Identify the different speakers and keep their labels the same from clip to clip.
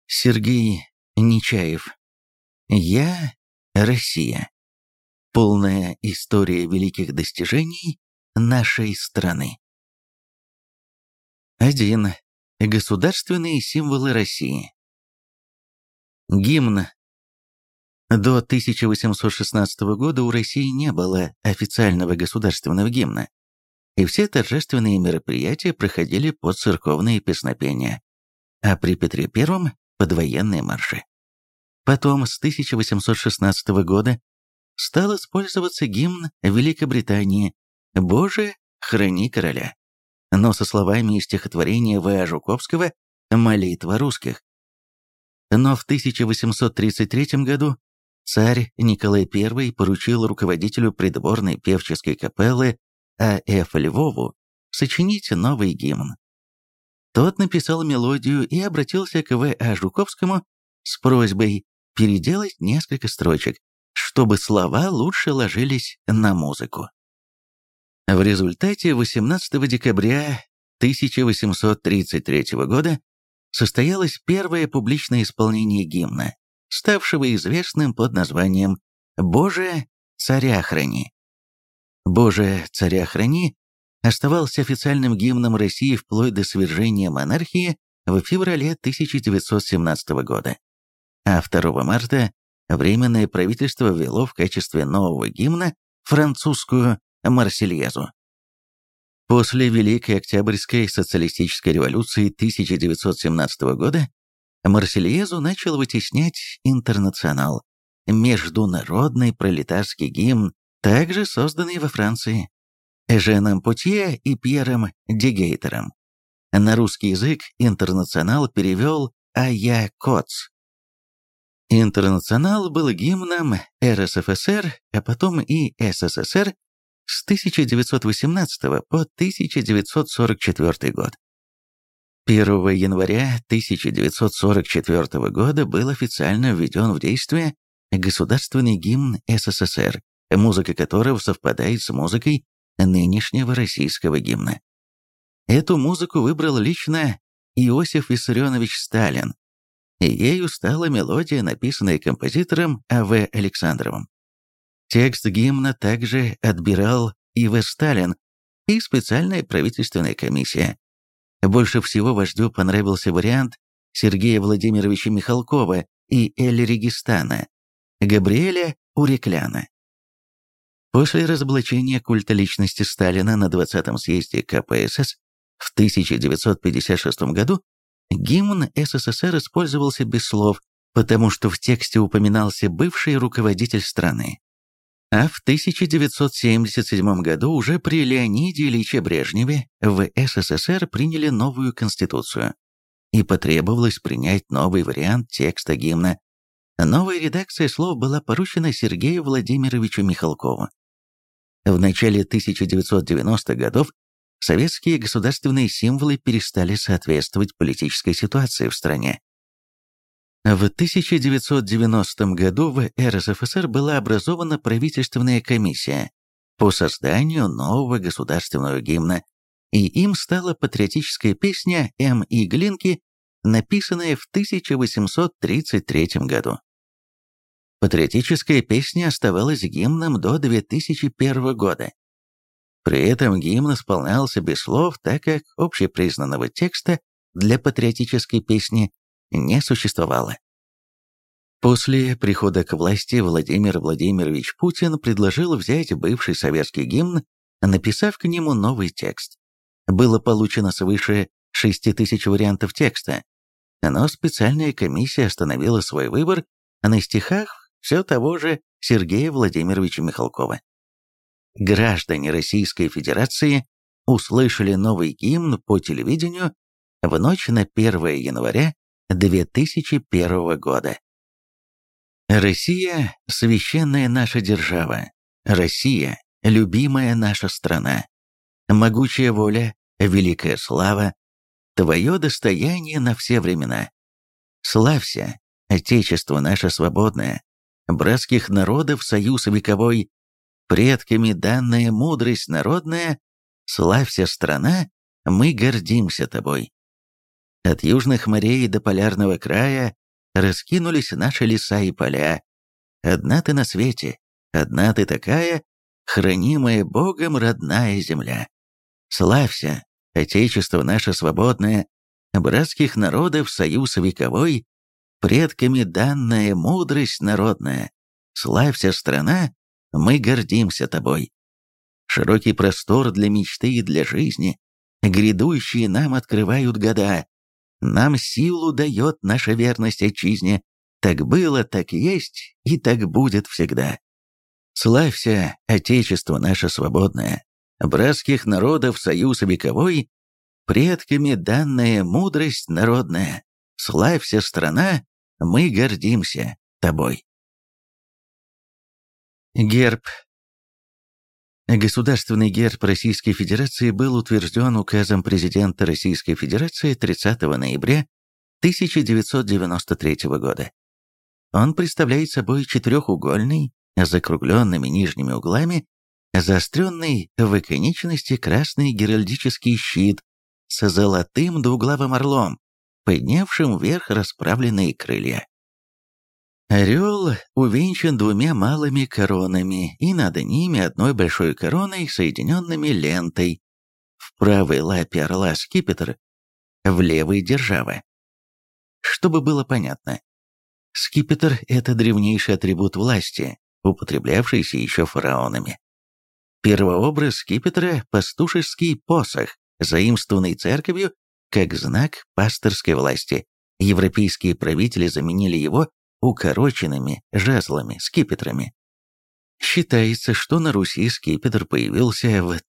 Speaker 1: Сергей Нечаев. Я Россия. Полная история великих достижений нашей страны. 1. Государственные символы России. Гимн. До 1816 года у России не было официального государственного гимна, и все торжественные мероприятия проходили под церковные песнопения, а при Петре I – под военные марши. Потом, с 1816 года, стал использоваться гимн Великобритании «Боже, храни короля», но со словами из стихотворения В. Жуковского «Молитва русских». Но в 1833 году царь Николай I поручил руководителю придворной певческой капеллы А.Ф. Львову сочинить новый гимн. Тот написал мелодию и обратился к В.А. Жуковскому с просьбой переделать несколько строчек, чтобы слова лучше ложились на музыку. В результате 18 декабря 1833 года состоялось первое публичное исполнение гимна, ставшего известным под названием «Боже, царя храни». «Боже, царя храни» оставался официальным гимном России вплоть до свержения монархии в феврале 1917 года. А 2 марта Временное правительство ввело в качестве нового гимна французскую «Марсельезу». После Великой Октябрьской социалистической революции 1917 года «Марсельезу» начал вытеснять «Интернационал», международный пролетарский гимн, также созданный во Франции Эженом Потье и Пьером Дегейтером. На русский язык «Интернационал» перевел А.Я. Коц. «Интернационал» был гимном РСФСР, а потом и СССР с 1918 по 1944 год. 1 января 1944 года был официально введен в действие государственный гимн СССР, музыка которого совпадает с музыкой нынешнего российского гимна. Эту музыку выбрал лично Иосиф Виссарионович Сталин, и ею стала мелодия, написанная композитором А.В. Александровым. Текст гимна также отбирал И.В. Сталин и специальная правительственная комиссия. Больше всего вождю понравился вариант Сергея Владимировича Михалкова и Эль-Регистана, Габриэля Урекляна. После разоблачения культа личности Сталина на 20-м съезде КПСС в 1956 году гимн СССР использовался без слов, потому что в тексте упоминался бывший руководитель страны. А в 1977 году уже при Леониде Ильиче Брежневе в СССР приняли новую конституцию, и потребовалось принять новый вариант текста гимна. Новая редакция слов была поручена Сергею Владимировичу Михалкову. В начале 1990-х годов советские государственные символы перестали соответствовать политической ситуации в стране. В 1990 году в РСФСР была образована правительственная комиссия по созданию нового государственного гимна, и им стала патриотическая песня М.И. Глинки, написанная в 1833 году. Патриотическая песня оставалась гимном до 2001 года. При этом гимн исполнялся без слов, так как общепризнанного текста для патриотической песни не существовало. После прихода к власти Владимир Владимирович Путин предложил взять бывший советский гимн, написав к нему новый текст. Было получено свыше 6000 вариантов текста, но специальная комиссия остановила свой выбор на стихах все того же Сергея Владимировича Михалкова. Граждане Российской Федерации услышали новый гимн по телевидению в ночь на 1 января 2001 года. Россия – священная наша держава. Россия – любимая наша страна. Могучая воля, великая слава, твое достояние на все времена. Славься, Отечество наше свободное, братских народов союз вековой, предками данная мудрость народная, славься, страна, мы гордимся тобой. От южных морей до полярного края раскинулись наши леса и поля. Одна ты на свете, одна ты такая, хранимая Богом родная земля. Славься, Отечество наше свободное, братских народов союз вековой, предками данная мудрость народная. Славься, страна, мы гордимся тобой. Широкий простор для мечты и для жизни, грядущие нам открывают года. Нам силу дает наша верность отчизне. Так было, так есть и так будет всегда. Славься, Отечество наше свободное, братских народов союз вековой, предками данная мудрость народная. Славься, страна, мы гордимся тобой. Герб. Государственный герб Российской Федерации был утвержден указом президента Российской Федерации 30 ноября 1993 года. Он представляет собой четырехугольный, с закругленными нижними углами, заостренный в оконечности красный геральдический щит с золотым двуглавым орлом, поднявшим вверх расправленные крылья. Орел увенчан двумя малыми коронами и над ними одной большой короной, соединенными лентой. В правой лапе орла скипетр, в левой держава. Чтобы было понятно, скипетр – это древнейший атрибут власти, употреблявшийся еще фараонами. Первообраз скипетра – пастушеский посох, заимствованный церковью как знак пастырской власти. Европейские правители заменили его укороченными жезлами, скипетрами. Считается, что на Руси скипетр появился в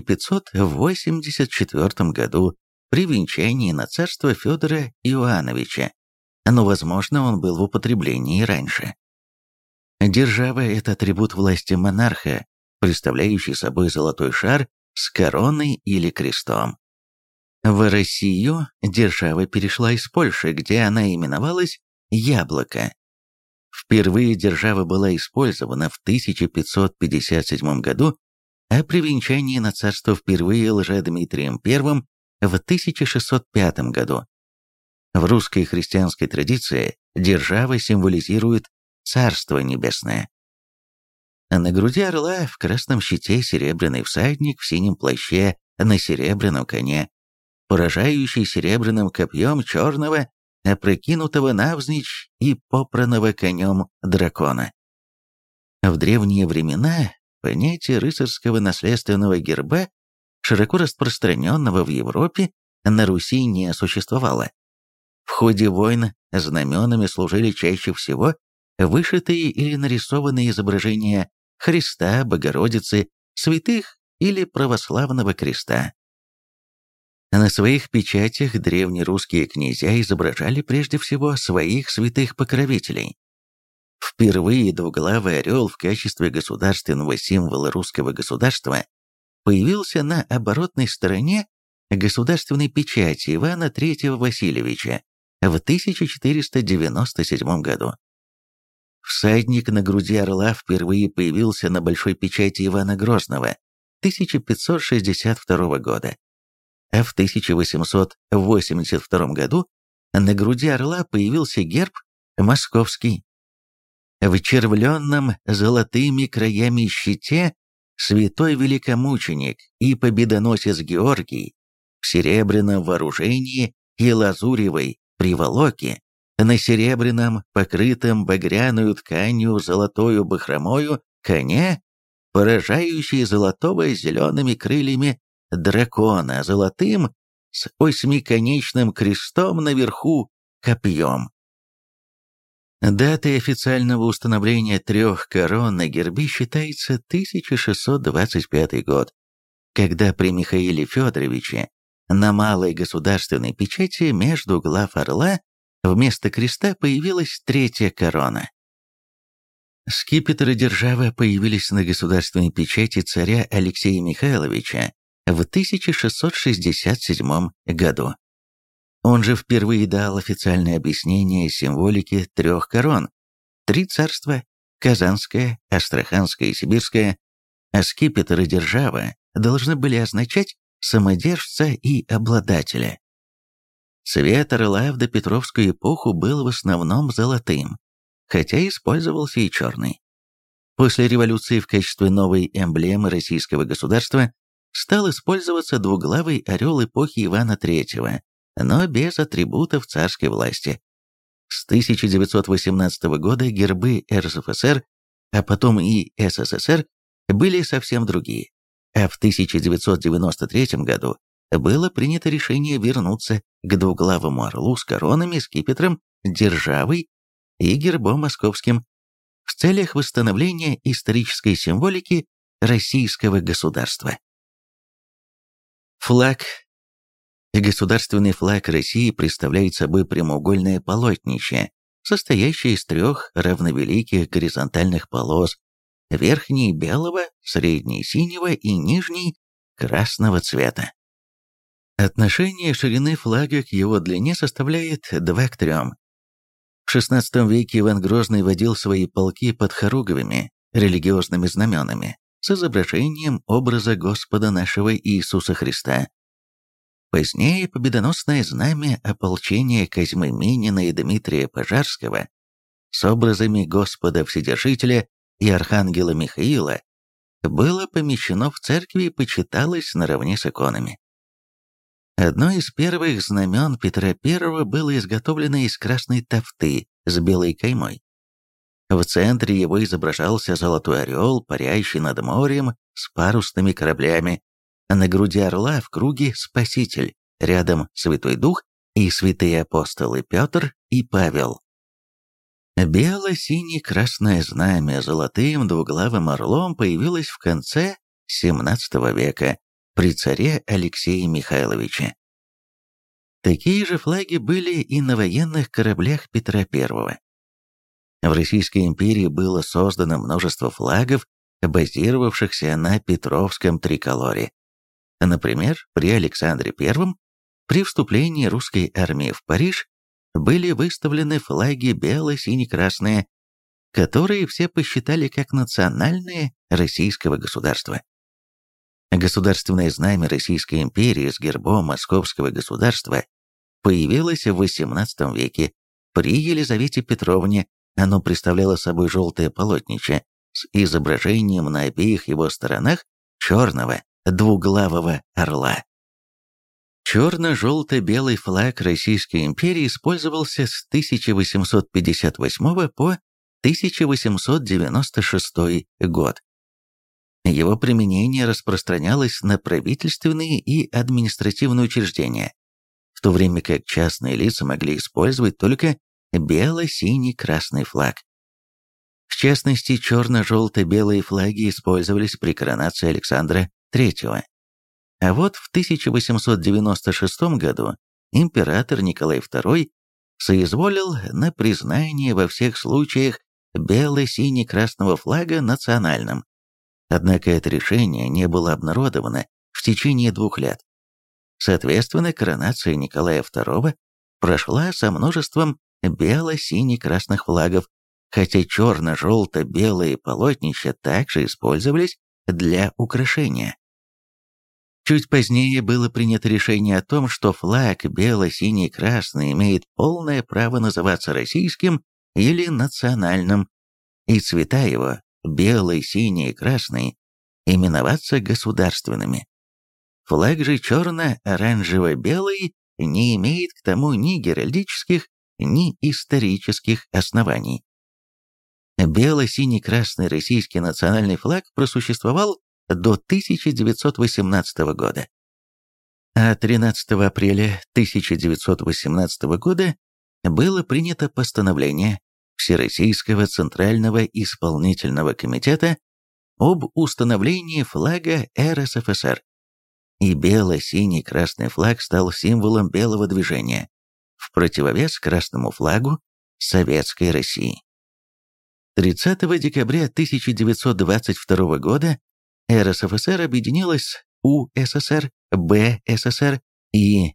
Speaker 1: 1584 году при венчании на царство Федора Иоанновича, но, возможно, он был в употреблении раньше. Держава – это атрибут власти монарха, представляющий собой золотой шар с короной или крестом. В Россию держава перешла из Польши, где она именовалась «яблоко». Впервые держава была использована в 1557 году, а при венчании на царство впервые Лжедмитрием I в 1605 году. В русской христианской традиции держава символизирует Царство Небесное. На груди орла в красном щите серебряный всадник в синем плаще на серебряном коне, поражающий серебряным копьем черного, опрокинутого навзничь и попранного конем дракона. В древние времена понятие рыцарского наследственного герба, широко распространенного в Европе, на Руси не существовало. В ходе войн знаменами служили чаще всего вышитые или нарисованные изображения Христа, Богородицы, святых или православного креста. На своих печатях древнерусские князья изображали прежде всего своих святых покровителей. Впервые двуглавый орел в качестве государственного символа русского государства появился на оборотной стороне государственной печати Ивана III Васильевича в 1497 году. Всадник на груди орла впервые появился на большой печати Ивана Грозного 1562 года. А в 1882 году на груди орла появился герб московский. В червленном золотыми краями щите святой великомученик и победоносец Георгий в серебряном вооружении и лазуревой приволоке, на серебряном, покрытом багряную тканью золотою бахромою коне, поражающий золотого с зелеными крыльями дракона, золотым с осьмиконечным крестом наверху копьем. Датой официального установления 3 корон на гербе считается 1625 год, когда при Михаиле Федоровиче на малой государственной печати между глав орла вместо креста появилась 3 корона. Скипетр и держава появились на государственной печати царя Алексея Михайловича в 1667 году. Он же впервые дал официальное объяснение символики 3 корон: 3 царства – Казанское, Астраханское и Сибирское, а скипетр и держава должны были означать самодержца и обладателя. Цвет орла в допетровскую эпоху был в основном золотым, хотя использовался и черный. После революции в качестве новой эмблемы российского государства стал использоваться двуглавый орел эпохи Ивана III, но без атрибутов царской власти. С 1918 года гербы РСФСР, а потом и СССР, были совсем другие, а в 1993 году было принято решение вернуться к двуглавому орлу с коронами, скипетром, державой и гербом московским в целях восстановления исторической символики российского государства. Флаг. Государственный флаг России представляет собой прямоугольное полотнище, состоящее из трех равновеликих горизонтальных полос, верхней белого, средней синего и нижней красного цвета. Отношение ширины флага к его длине составляет 2 к 3. В XVI веке Иван Грозный водил свои полки под хоругвями, религиозными знаменами, с изображением образа Господа нашего Иисуса Христа. Позднее победоносное знамя ополчения Козьмы Минина и Дмитрия Пожарского с образами Господа Вседержителя и Архангела Михаила было помещено в церкви и почиталось наравне с иконами. Одно из первых знамен Петра I было изготовлено из красной тафты с белой каймой. В центре его изображался золотой орел, парящий над морем с парусными кораблями, а на груди орла в круге Спаситель, рядом Святой Дух и святые апостолы Петр и Павел. Бело-сине-красное знамя золотым двуглавым орлом появилось в конце XVII века при царе Алексее Михайловиче. Такие же флаги были и на военных кораблях Петра I. В Российской империи было создано множество флагов, базировавшихся на Петровском триколоре. Например, при Александре I, при вступлении русской армии в Париж, были выставлены флаги бело-сине-красные, которые все посчитали как национальные российского государства. Государственное знамя Российской империи с гербом Московского государства появилось в XVIII веке. При Елизавете Петровне оно представляло собой желтое полотнище с изображением на обеих его сторонах черного двуглавого орла. Черно-желто-белый флаг Российской империи использовался с 1858 по 1896 год. Его применение распространялось на правительственные и административные учреждения, в то время как частные лица могли использовать только бело-синий-красный флаг. В частности, черно-желто-белые флаги использовались при коронации Александра III. А вот в 1896 году император Николай II соизволил на признание во всех случаях бело-сине-красного флага национальным. Однако это решение не было обнародовано в течение 2 лет. Соответственно, коронация Николая II прошла со множеством бело-сине-красных флагов, хотя черно-желто-белые полотнища также использовались для украшения. Чуть позднее было принято решение о том, что флаг бело-синий-красный имеет полное право называться российским или национальным, и цвета его белый, синий и красный именоваться государственными. Флаг же черно-оранжево-белый не имеет к тому ни геральдических, ни исторических оснований. Бело-синий-красный российский национальный флаг просуществовал до 1918 года. А 13 апреля 1918 года было принято постановление Всероссийского Центрального Исполнительного Комитета об установлении флага РСФСР. И бело-синий-красный флаг стал символом белого движения, в противовес красному флагу Советской России. 30 декабря 1922 года РСФСР объединилась с УССР, БССР и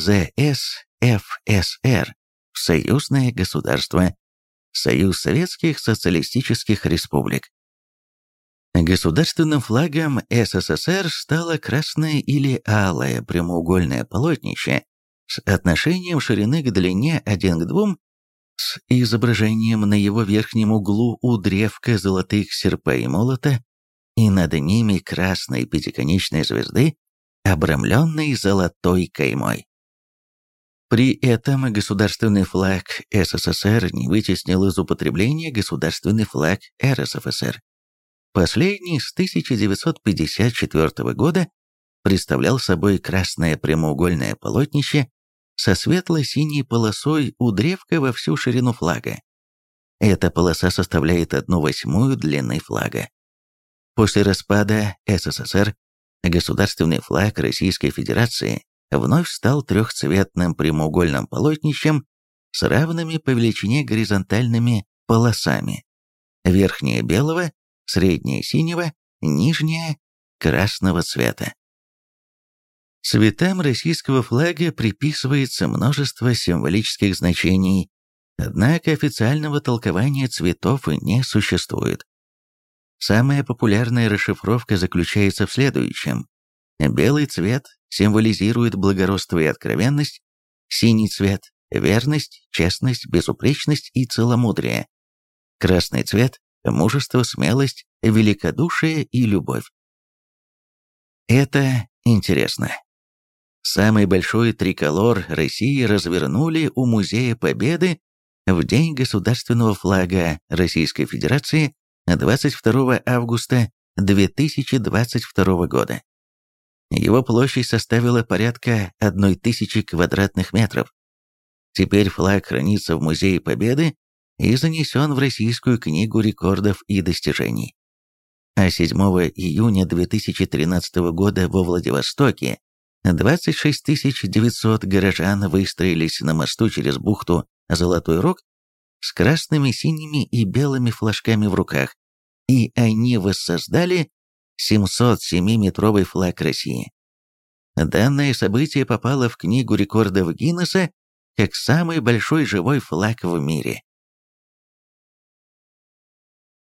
Speaker 1: ЗСФСР в союзное государство, Союз Советских Социалистических Республик. Государственным флагом СССР стало красное или алое прямоугольное полотнище с отношением ширины к длине 1 к 2, с изображением на его верхнем углу у древка золотых серпа и молота, и над ними красной пятиконечной звезды, обрамленной золотой каймой. При этом государственный флаг СССР не вытеснил из употребления государственный флаг РСФСР. Последний с 1954 года представлял собой красное прямоугольное полотнище со светло-синей полосой у древка во всю ширину флага. Эта полоса составляет 1/8 длины флага. После распада СССР государственный флаг Российской Федерации вновь стал трехцветным прямоугольным полотнищем с равными по величине горизонтальными полосами. Верхняя белого, средняя синего, нижняя красного цвета. Цветам российского флага приписывается множество символических значений, однако официального толкования цветов не существует. Самая популярная расшифровка заключается в следующем. Белый цвет символизирует благородство и откровенность, синий цвет – верность, честность, безупречность и целомудрие. Красный цвет – мужество, смелость, великодушие и любовь. Это интересно. Самый большой триколор России развернули у Музея Победы в День государственного флага Российской Федерации 22 августа 2022 года. Его площадь составила порядка 1000 квадратных метров. Теперь флаг хранится в Музее Победы и занесен в Российскую книгу рекордов и достижений. А 7 июня 2013 года во Владивостоке 26 900 горожан выстроились на мосту через бухту Золотой Рог с красными, синими и белыми флажками в руках, и они воссоздали 707-метровый флаг России. Данное событие попало в Книгу рекордов Гиннесса как самый большой живой флаг в мире.